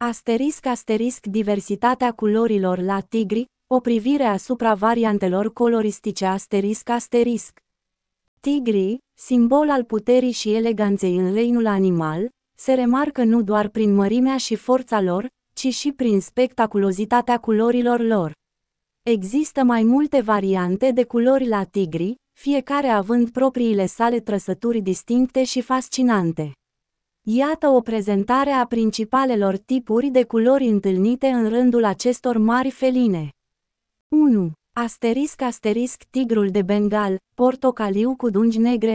Diversitatea culorilor la tigri, o privire asupra variantelor coloristice. Tigrii, simbol al puterii și eleganței în reinul animal, se remarcă nu doar prin mărimea și forța lor, ci și prin spectaculozitatea culorilor lor. Există mai multe variante de culori la tigri, fiecare având propriile sale trăsături distincte și fascinante. Iată o prezentare a principalelor tipuri de culori întâlnite în rândul acestor mari feline. 1. Tigrul de Bengal, portocaliu cu dungi negre,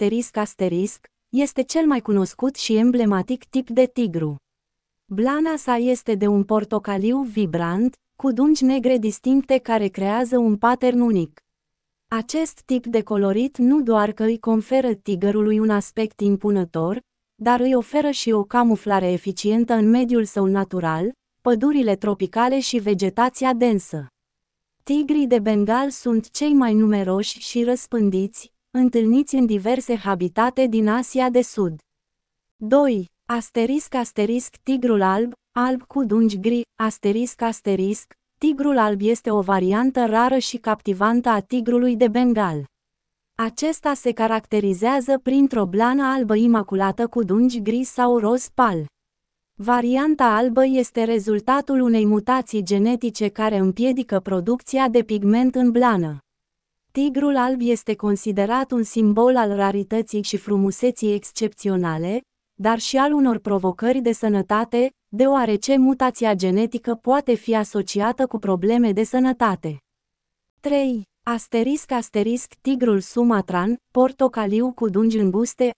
este cel mai cunoscut și emblematic tip de tigru. Blana sa este de un portocaliu vibrant, cu dungi negre distincte care creează un pattern unic. Acest tip de colorit nu doar că îi conferă tigrului un aspect impunător, dar îi oferă și o camuflare eficientă în mediul său natural, pădurile tropicale și vegetația densă. Tigrii de Bengal sunt cei mai numeroși și răspândiți, întâlniți în diverse habitate din Asia de Sud. 2. Tigrul alb, alb cu dungi gri, tigrul alb este o variantă rară și captivantă a tigrului de Bengal. Acesta se caracterizează printr-o blană albă imaculată cu dungi gri sau roz pal. Varianta albă este rezultatul unei mutații genetice care împiedică producția de pigment în blană. Tigrul alb este considerat un simbol al rarității și frumuseții excepționale, dar și al unor provocări de sănătate, deoarece mutația genetică poate fi asociată cu probleme de sănătate. 3. Tigrul sumatran, portocaliu cu dungi înguste,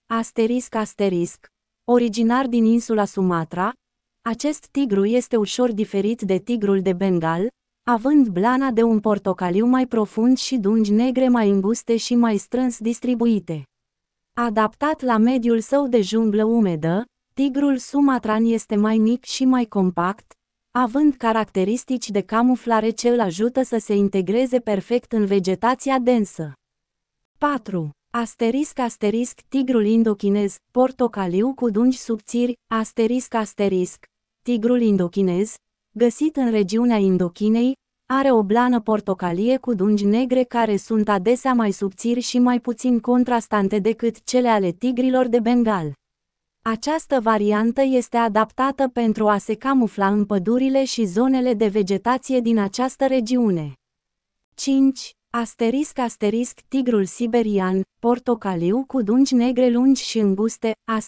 originar din insula Sumatra. Acest tigru este ușor diferit de tigrul de Bengal, având blana de un portocaliu mai profund și dungi negre mai înguste și mai strâns distribuite. Adaptat la mediul său de junglă umedă, tigrul sumatran este mai mic și mai compact, având caracteristici de camuflare ce îl ajută să se integreze perfect în vegetația densă. 4. Tigrul indochinez, portocaliu cu dungi subțiri, tigrul indochinez, găsit în regiunea Indochinei, are o blană portocalie cu dungi negre care sunt adesea mai subțiri și mai puțin contrastante decât cele ale tigrilor de Bengal. Această variantă este adaptată pentru a se camufla în pădurile și zonele de vegetație din această regiune. 5. Tigrul siberian, portocaliu cu dungi negre lungi și înguste,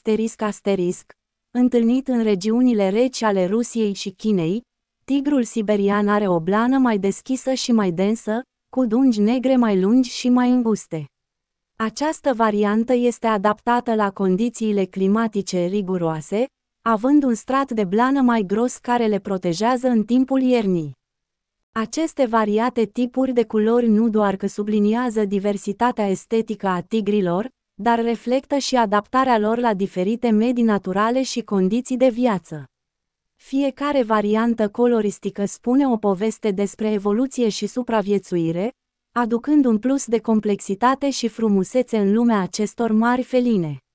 întâlnit în regiunile reci ale Rusiei și Chinei, tigrul siberian are o blană mai deschisă și mai densă, cu dungi negre mai lungi și mai înguste. Această variantă este adaptată la condițiile climatice riguroase, având un strat de blană mai gros care le protejează în timpul iernii. Aceste variate tipuri de culori nu doar că subliniază diversitatea estetică a tigrilor, dar reflectă și adaptarea lor la diferite medii naturale și condiții de viață. Fiecare variantă coloristică spune o poveste despre evoluție și supraviețuire, aducând un plus de complexitate și frumusețe în lumea acestor mari feline.